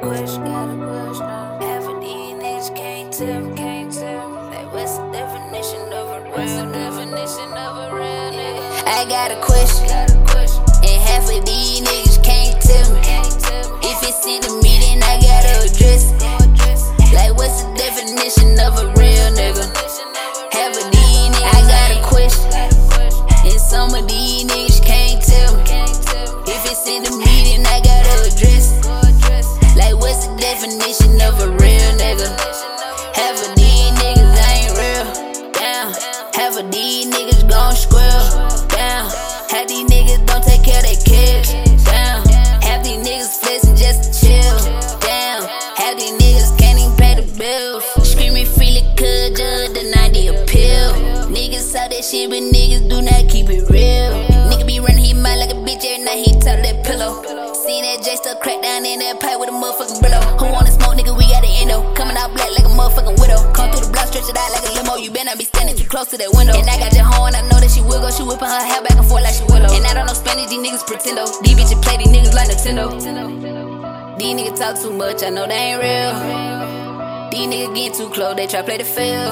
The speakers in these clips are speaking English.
question. Half of these niggas can't tell. Like, what's the definition of a real nigga? I got a question, and half of these niggas can't tell me. If it's in the meeting, I gotta address it. Like, what's the definition of a real nigga? Half of these niggas, I got a question, and some of these niggas can't tell me. If it's in the meeting, I gotta address it. Like, what's the definition of a real nigga? Half of these niggas ain't real. Damn. Half of these niggas gon' squeal. Damn. Half these niggas don't take care of their kids. Damn. Half these niggas flexing just to chill. Damn. Half these niggas can't even pay the bills. Screaming freely cause judge deny the appeal. Niggas saw that shit, but niggas do not keep it real. Nigga be running his mouth like a bitch every night he tell that pillow. Seen that J stuff crack down in that pipe with a motherfucking brillo. Who wanna smoke, nigga? We got the endo. Coming out black like a motherfucking widow. Come through the block, stretch it out like a limo. You better not be standing too close to that window. And I got your hoe and I know that she will go. She whipping her hair back and forth like she willow. And I don't know Spanish, these niggas pretend though. These bitches play these niggas like Nintendo. These niggas talk too much, I know they ain't real. These niggas getting too close, they try play the field.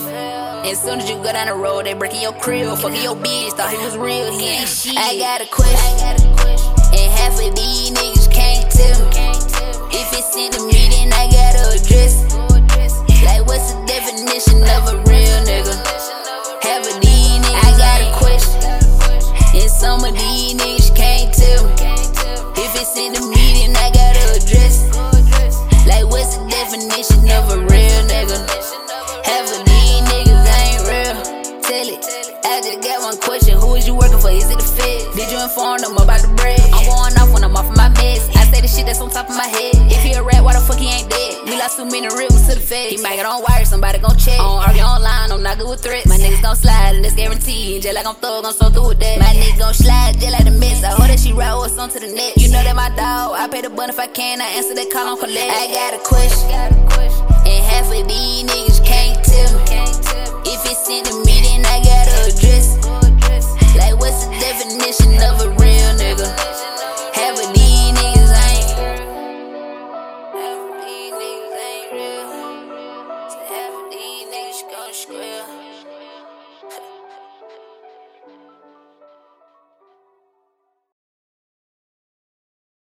As soon as you go down the road, they breaking your crib. Fucking your bitch, thought he was real, he ain't shit. I got a question, and half of these niggas can't tell me. If it's in the meeting, I gotta address it. Like, what's the definition of a real nigga? Half of these niggas, I got a question, and some of these niggas can't tell me. If it's in the meeting, I gotta address it. Like, what's the definition of a real nigga? Half of these niggas ain't real. Tell it. I just got one question. Who is you working for? Is it the Fed? Did you inform them about the bread? I'm going off when I'm off of my meds. I say the shit that's on top of my head. If he a rat, why the fuck he ain't dead? We lost too many rivers to the Fed. He might get on wire, somebody gon' check. I don't argue online, I'm not good with threats. My niggas gon' slide, and it's guaranteed. Just like I'm thug, I'm so through with that. My niggas gon' slide, just like the Mets. I hope that she ride what's on to the net. You know that my dog, I pay the bun if I can. I answer that call on collect. I got a question, and half of these niggas